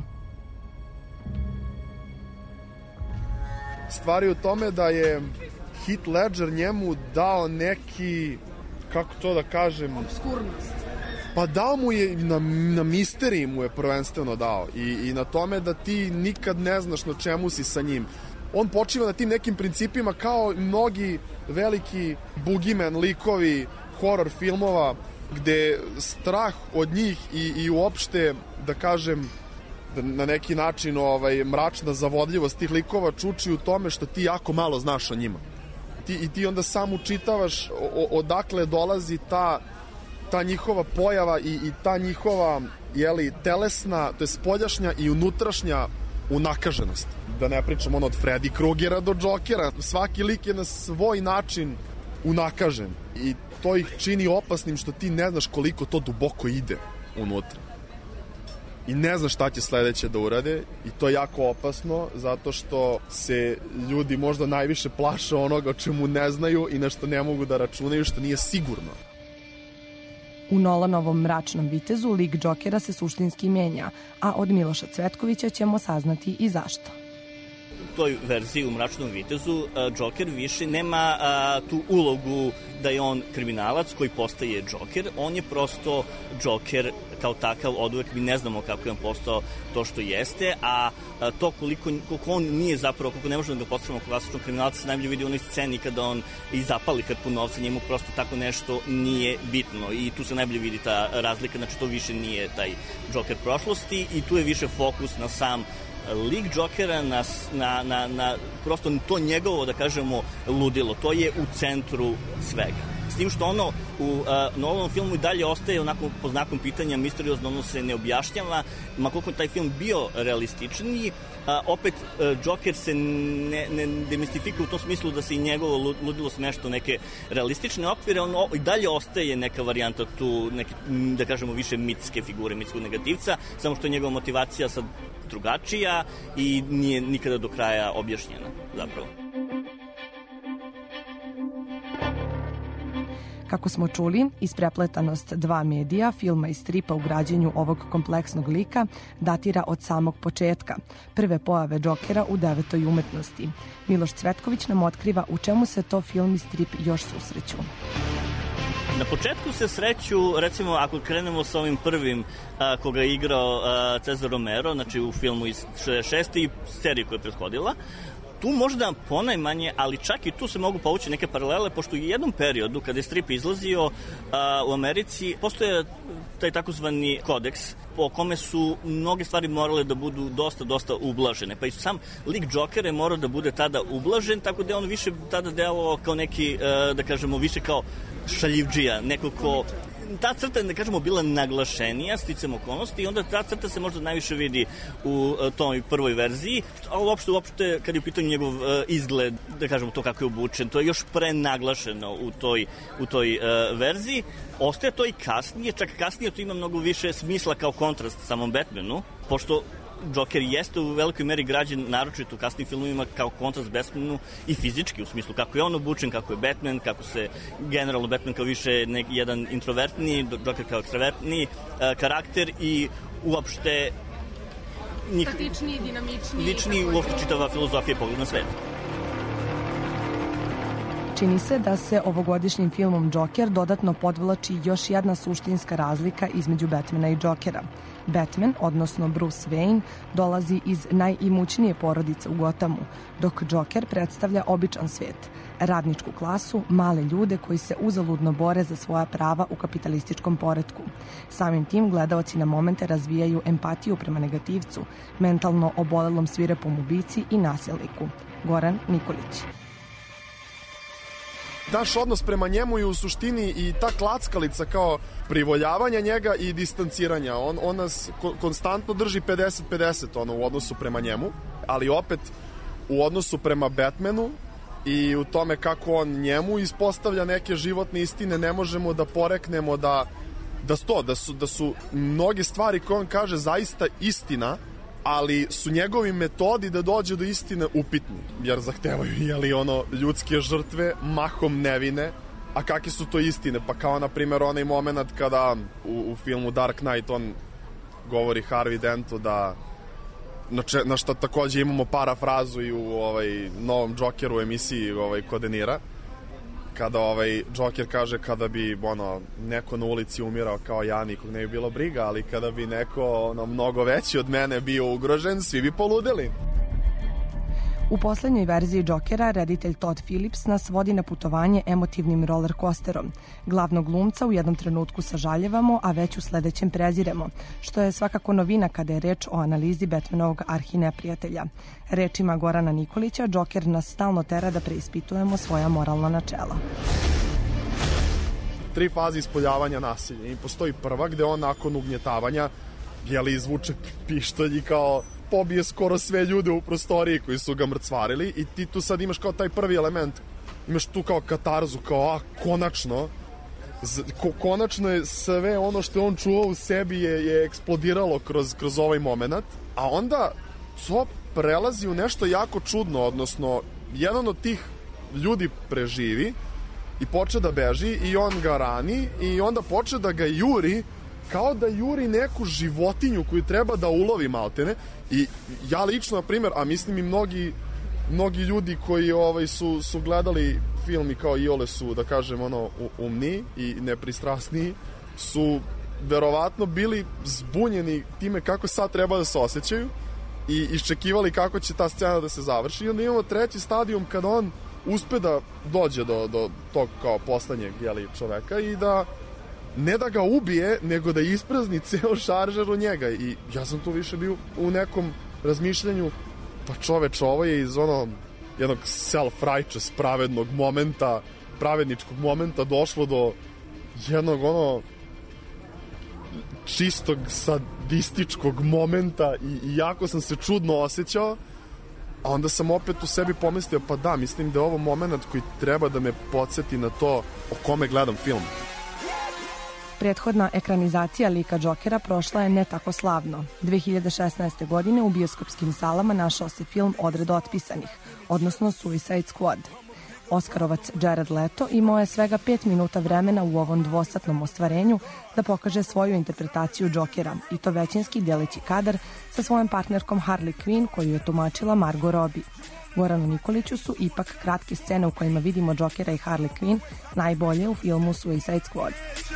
Stvar je u tome da je Heath Ledger njemu dao neki, kako to da kažem... Obskurnost. Pa dao mu je, na, na misteriji mu je prvenstveno dao i, i na tome da ti nikad ne znaš na čemu si sa njim. On počiva na tim nekim principima kao mnogi veliki boogeyman likovi horror filmova, gde strah od njih i, i uopšte, da kažem, na neki način ovaj, mračna zavodljivost tih likova čuči u tome što ti jako malo znaš o njima. Ti, I ti onda sam učitavaš o, odakle dolazi ta, ta njihova pojava i, i ta njihova jeli, telesna, to je spoljašnja i unutrašnja unakaženost. Da ne pričam ono od Freddy Krugera do Džokera. Svaki lik je na svoj način unakažen i to ih čini opasnim što ti ne znaš koliko to duboko ide unutra. I ne zna šta će sledeće da urade i to je jako opasno zato što se ljudi možda najviše plaše onoga o čemu ne znaju i na što ne mogu da računaju, što nije sigurno. U Nolanovom Mračnom vitezu lik Džokera se suštinski menja, a od Miloša Cvetkovića ćemo saznati i zašto. U toj verziji u Mračnom vitezu Džoker više nema a, tu ulogu da je on kriminalac koji postaje Džoker. On je prosto Džoker kao takav, od uvek mi ne znamo kako je on postao to što jeste, a, a to koliko, koliko on nije zapravo, koliko ne možemo da ga postavimo klasičnog kriminalca, se najbolje vidi u onoj sceni kada on i zapali hrpu novca, njemu prosto tako nešto nije bitno i tu se najbolje vidi ta razlika, znači to više nije taj Džoker prošlosti i tu je više fokus na sam lik Džokera, na, na, na, na prosto to njegovo, da kažemo, ludilo. To je u centru svega. s tim što ono u uh, novom filmu i dalje ostaje onako po znakom pitanja misteriozno, ono se ne objašnjava, ma koliko taj film bio realističniji, uh, opet uh, Joker se ne, ne demistifikuje u tom smislu da se i njegovo ludilo smešta u neke realistične okvire, on i dalje ostaje neka varijanta tu, neke, da kažemo, više mitske figure, mitskog negativca, samo što je njegova motivacija sad drugačija i nije nikada do kraja objašnjena, zapravo. Kako smo čuli, isprepletanost dva medija, filma i stripa u građenju ovog kompleksnog lika datira od samog početka, prve pojave Džokera u devetoj umetnosti. Miloš Cvetković nam otkriva u čemu se to film i strip još susreću. Na početku se sreću, recimo, ako krenemo sa ovim prvim a, koga je igrao a, Cesar Romero, znači u filmu iz šezdeset šeste i seriji koja je prethodila, tu možda ponajmanje, ali čak i tu se mogu povući neke paralele, pošto u jednom periodu, kada je strip izlazio a, u Americi, postoje taj takozvani kodeks po kome su mnoge stvari morale da budu dosta, dosta ublažene. Pa i sam lik Džokera je morao da bude tada ublažen, tako da je on više tada delovao kao neki, a, da kažemo, više kao šaljivdžija, neko ko ta crta je, da kažemo, bila naglašenija sticam okolnosti i onda ta crta se možda najviše vidi u toj prvoj verziji, a uopšte, uopšte kad je u pitanju njegov uh, izgled, da kažemo to kako je obučen, to je još prenaglašeno u toj, u toj uh, verziji. Ostaje to i kasnije, čak kasnije to ima mnogo više smisla kao kontrast samom Batmanu, pošto Joker jeste u velikoj meri građen, naročito u kasnim filmovima, kao kontrast Batmanu i fizički, u smislu kako je on obučen, kako je Batman, kako se generalno Batman kao više nek, jedan introvertni, Joker kao ekstravertni uh, karakter i uopšte njih, statičniji, dinamičniji, ličniji, uopšte čitava filozofija pogled na svet. Čini se da se ovogodišnjim filmom Joker dodatno podvlači još jedna suštinska razlika između Batmana i Jokera. Batman, odnosno Bruce Wayne, dolazi iz najimućnije porodice u Gothamu, dok Joker predstavlja običan svet, radničku klasu, male ljude koji se uzaludno bore za svoja prava u kapitalističkom poretku. Samim tim gledaoci na momente razvijaju empatiju prema negativcu, mentalno obolelom svirepom ubici i nasilniku. Goran Nikolić. Naš odnos prema njemu je u suštini i ta klackalica kao privoljavanja njega i distanciranja. On, on nas konstantno drži pedeset pedeset ono, u odnosu prema njemu, ali opet u odnosu prema Batmanu i u tome kako on njemu ispostavlja neke životne istine, ne možemo da poreknemo da, da, sto, da, su, da su mnoge stvari koje on kaže zaista istina, ali su njegovi metodi da dođe do istine upitni, jer zahtevaju jeli, ono, ljudske žrtve, mahom nevine, a kakve su to istine? Pa kao, na primjer, onaj moment kada u, u filmu Dark Knight on govori Harvey Dentu da na, če, na što takođe imamo parafrazu i u ovaj, novom Jokeru emisiji ovaj, Kodenira, kada ovaj Joker kaže kada bi ono neko na ulici umirao kao ja, nikog ne bi bilo briga, ali kada bi neko ono mnogo veći od mene bio ugrožen, svi bi poludeli. U poslednjoj verziji Jokera reditelj Todd Phillips nas vodi na putovanje emotivnim roller coasterom. Glavnog glumca u jednom trenutku sažaljevamo, a već u sledećem preziremo, što je svakako novina kada je reč o analizi Batmanovog arhineprijatelja. Rečima Gorana Nikolića, Joker nas stalno tera da preispitujemo svoja moralna načela. Tri faze ispoljavanja nasilja. I postoji prva gde on nakon ugnjetavanja jeli izvuče pištolj i kao pobije skoro sve ljude u prostoriji koji su ga mrcvarili i ti tu sad imaš kao taj prvi element, imaš tu kao katarzu, kao a, konačno, z, ko, konačno je sve ono što je on čuvao u sebi je, je eksplodiralo kroz, kroz ovaj moment, a onda to prelazi u nešto jako čudno, odnosno jedan od tih ljudi preživi i poče da beži i on ga rani i onda poče da ga juri kao da juri neku životinju koju treba da ulovi maltene i ja lično, na primjer, a mislim i mnogi, mnogi ljudi koji ovaj, su, su gledali film i kao iole su, da kažem, ono, umni i nepristrasniji, su verovatno bili zbunjeni time kako sad treba da se osjećaju i iščekivali kako će ta scena da se završi i onda imamo treći stadijum kada on uspe da dođe do, do tog kao poslednjeg jeli, čoveka i da ne da ga ubije, nego da isprazni ceo šaržer u njega i ja sam tu više bio u nekom razmišljanju, pa čoveč, ovo je iz ono jednog self-righteous pravednog momenta pravedničkog momenta došlo do jednog ono čistog sadističkog momenta i, i jako sam se čudno osjećao, a onda sam opet u sebi pomislio, pa da, mislim da je ovo moment koji treba da me podsjeti na to o kome gledam film. Prethodna ekranizacija lika Džokera prošla je ne tako slavno. dve hiljade šesnaeste. godine u bioskopskim salama našao se film Odred otpisanih, odnosno Suicide Squad. Oskarovac Jared Leto imao je svega pet minuta vremena u ovom dvosatnom ostvarenju da pokaže svoju interpretaciju Džokera, i to većinski deleći kadar sa svojom partnerkom Harley Quinn, koju je tumačila Margot Robbie. Goranu Nikoliću su ipak kratke scene u kojima vidimo Džokera i Harley Quinn najbolje u filmu Suicide Squad.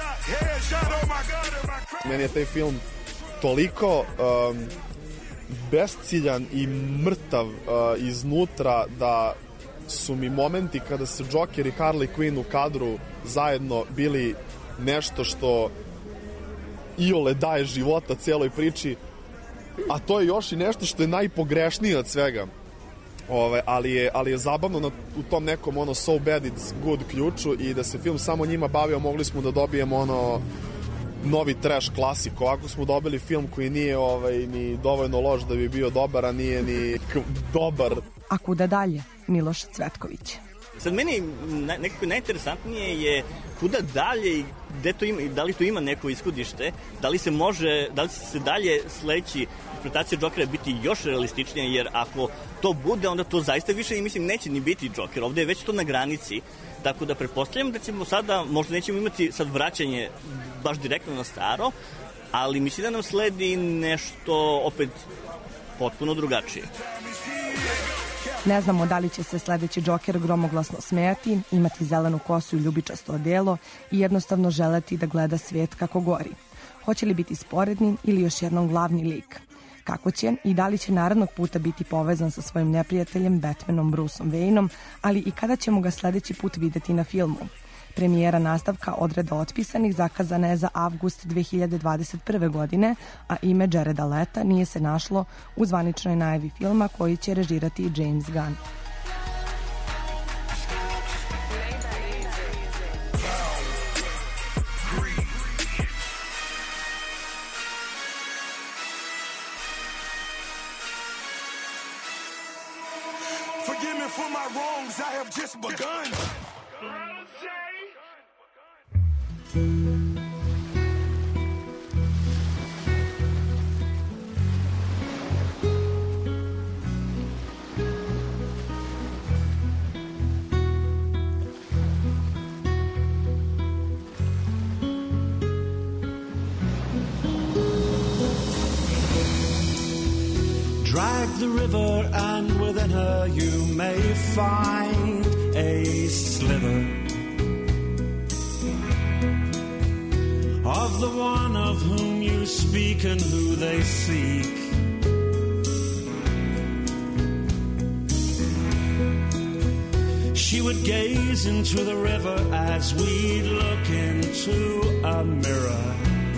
Meni je taj film toliko um, besciljan i mrtav uh, iznutra da su mi momenti kada su Joker i Harley Quinn u kadru zajedno bili nešto što iole daje života cijeloj priči, a to je još i nešto što je najpogrešnije od svega. Ove, ali, je, ali je zabavno na, u tom nekom ono so bad it's good ključu, i da se film samo njima bavio mogli smo da dobijemo ono novi trash klasik. Ovako smo dobili film koji nije ovaj, ni dovoljno loš da bi bio dobar, a nije ni dobar. A kuda dalje? Miloš Cvetković. Sad meni nekako najinteresantnije je kuda dalje i gde to ima, da li to ima neko ishodište, da li se može, da li se dalje sledeći interpretacija Džokera biti još realističnija, jer ako to bude, onda to zaista više, mislim, neće ni biti Džoker. Ovde je već to na granici, tako da pretpostavljam da ćemo sada, možda nećemo imati sad vraćanje baš direktno na staro, ali mislim da nam sledi nešto opet potpuno drugačije. Ne znamo da li će se sledeći Džoker gromoglasno smejati, imati zelenu kosu i ljubičasto odelo i jednostavno želeti da gleda svijet kako gori. Hoće li biti sporedni ili još jednom glavni lik? Kako će i da li će narednog puta biti povezan sa svojim neprijateljem Batmanom Bruceom Wayneom, ali i kada ćemo ga sledeći put videti na filmu? Premijera nastavka Odreda otpisanih zakazana je za avgust dve hiljade dvadeset prve. godine, a ime Jareda Leta nije se našlo u zvaničnoj najavi filma koji će režirati James Gunn. Forgive me for my wrongs, I have just begun. Drag the river and within her you may find a sliver of the one of whom you speak and who they seek. She would gaze into the river as we look into a mirror.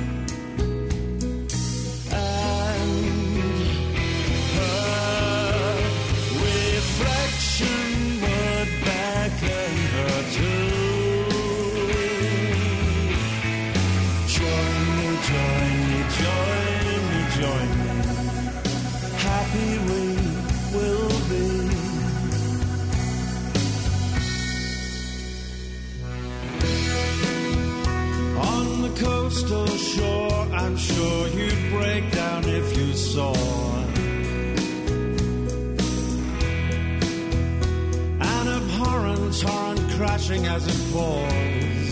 Coastal shore, I'm sure you'd break down if you saw an abhorrent torrent crashing as it falls.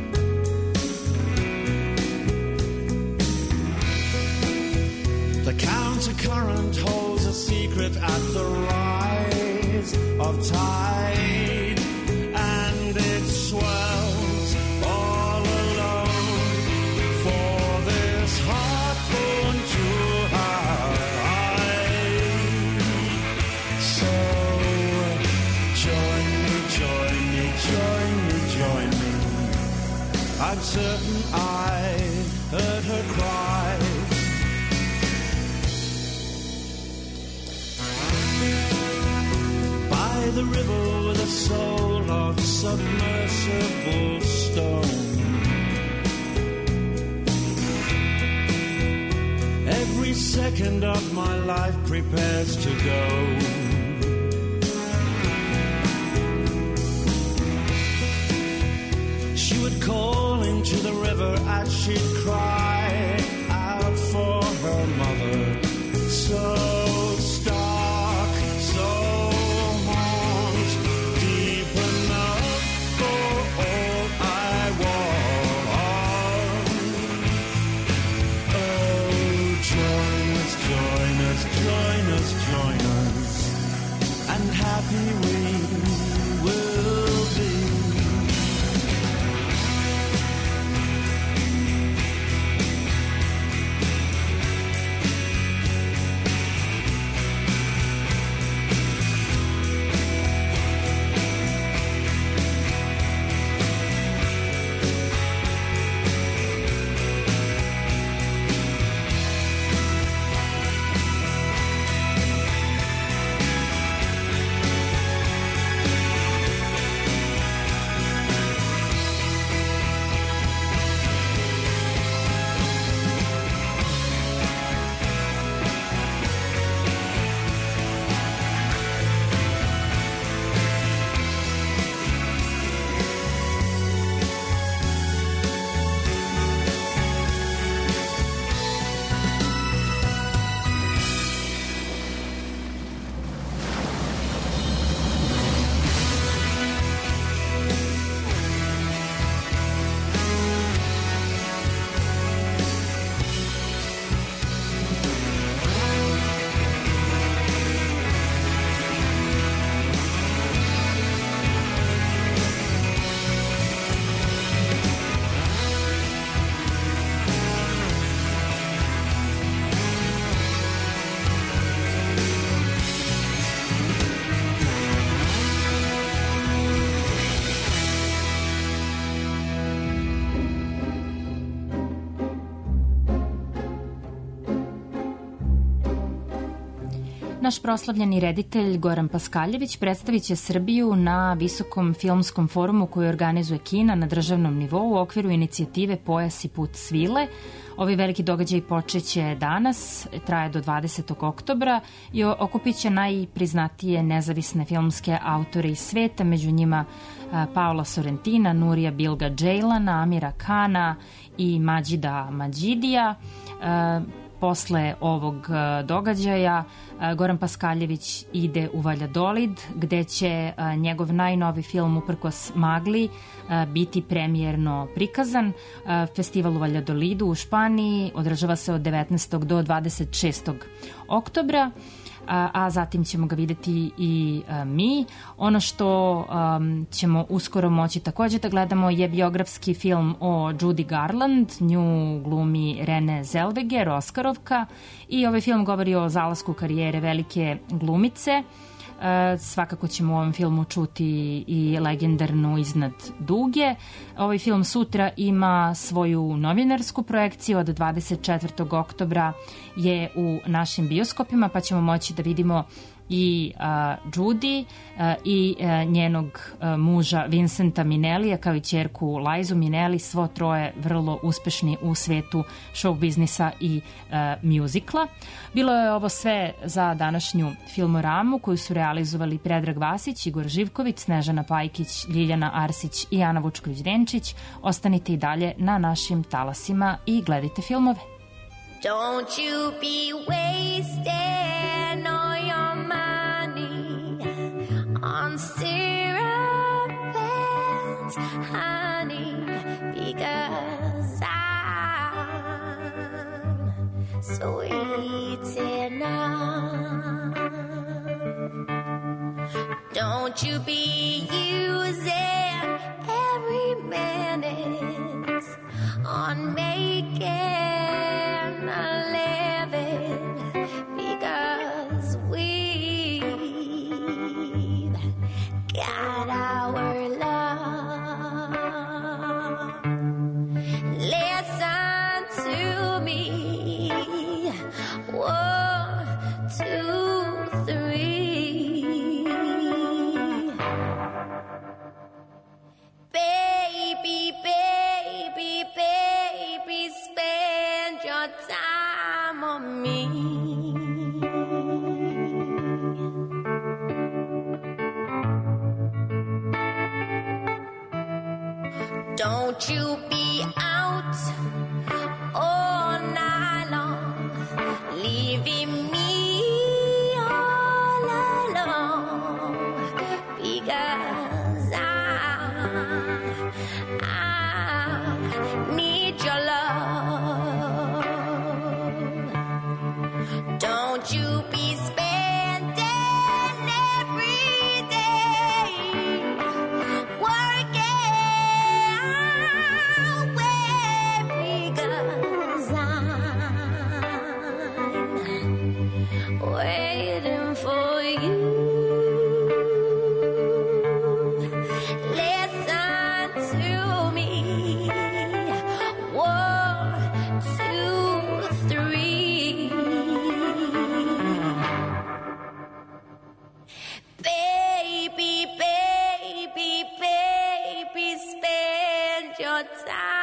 The countercurrent holds a secret at the rise of tide, and it swells all alone for this heart born too high. So join me, join me, join me, join me. I'm certain I heard her cry. By the river with a soul of submersible stone. Every second of my life prepares to go. She would call into the river as she'd cry out for her mother. So stark, so haunt, deep enough for all I want. Oh, join us, join us, join us, join us, and happy we will be. Naš proslavljeni reditelj Goran Paskaljević predstavit će Srbiju na visokom filmskom forumu koji organizuje Kina na državnom nivou u okviru inicijative Pojas i put svile. Ovi veliki događaj počeće danas, traje do dvadesetog oktobra i okupit će najpriznatije nezavisne filmske autore iz sveta, među njima Paola Sorrentina, Nurija Bilga Ceylan'a, Amira Kana i Mađida Mađidija. Posle ovog događaja Goran Paskaljević ide u Valjadolid, gde će njegov najnovi film Uprkos magli biti premijerno prikazan. Festival u Valjadolidu u Španiji održava se od devetnaestog do dvadeset šestog oktobra. A, a zatim ćemo ga videti i a, mi. Ono što um, ćemo uskoro moći takođe da gledamo je biografski film o Judy Garland, nju glumi Renée Zellweger, Oskarovka, i ovaj film govori o zalasku karijere velike glumice. E, svakako ćemo u ovom filmu čuti i legendarnu Iznad duge. Ovaj film sutra ima svoju novinarsku projekciju, od dvadeset četvrtog oktobra je u našim bioskopima, pa ćemo moći da vidimo i uh, Judy uh, i uh, njenog uh, muža Vincenta Minnellija, kao i ćerku Lizu Minnelli, svo troje vrlo uspešni u svetu show biznisa i uh, mjuzikla. Bilo je ovo sve za današnju Filmoramu koju su realizovali Predrag Vasić, Igor Živković, Snežana Pajkić, Ljiljana Arsić i Ana Vučković-Denčić. Ostanite i dalje na našim talasima i gledajte filmove. Don't you be wasting all your money on syrup and honey, because I'm sweet enough. Don't you be using every minute on making a living, because we've got our love. Listen to me, one, two, three. Don't you be out all night long, leaving me all alone, because I, I need your love. Don't you be spending every day working away, because I'm waiting for you. Listen to me. One, two, three. Baby, baby, baby, spend your time